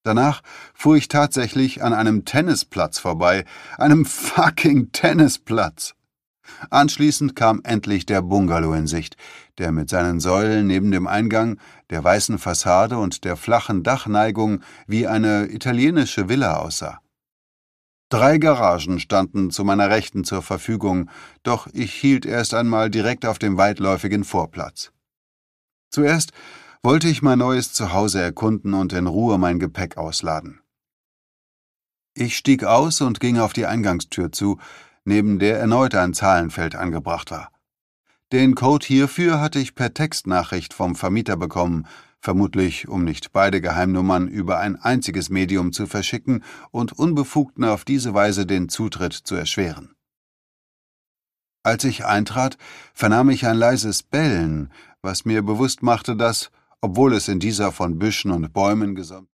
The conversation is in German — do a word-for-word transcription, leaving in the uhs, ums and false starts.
Danach fuhr ich tatsächlich an einem Tennisplatz vorbei, einem fucking Tennisplatz. Anschließend kam endlich der Bungalow in Sicht, der mit seinen Säulen neben dem Eingang, der weißen Fassade und der flachen Dachneigung wie eine italienische Villa aussah. Drei Garagen standen zu meiner Rechten zur Verfügung, doch ich hielt erst einmal direkt auf dem weitläufigen Vorplatz. Zuerst wollte ich mein neues Zuhause erkunden und in Ruhe mein Gepäck ausladen. Ich stieg aus und ging auf die Eingangstür zu, neben der erneut ein Zahlenfeld angebracht war. Den Code hierfür hatte ich per Textnachricht vom Vermieter bekommen, vermutlich um nicht beide Geheimnummern über ein einziges Medium zu verschicken und Unbefugten auf diese Weise den Zutritt zu erschweren. Als ich eintrat, vernahm ich ein leises Bellen, was mir bewusst machte, dass, obwohl es in dieser von Büschen und Bäumen gesäumten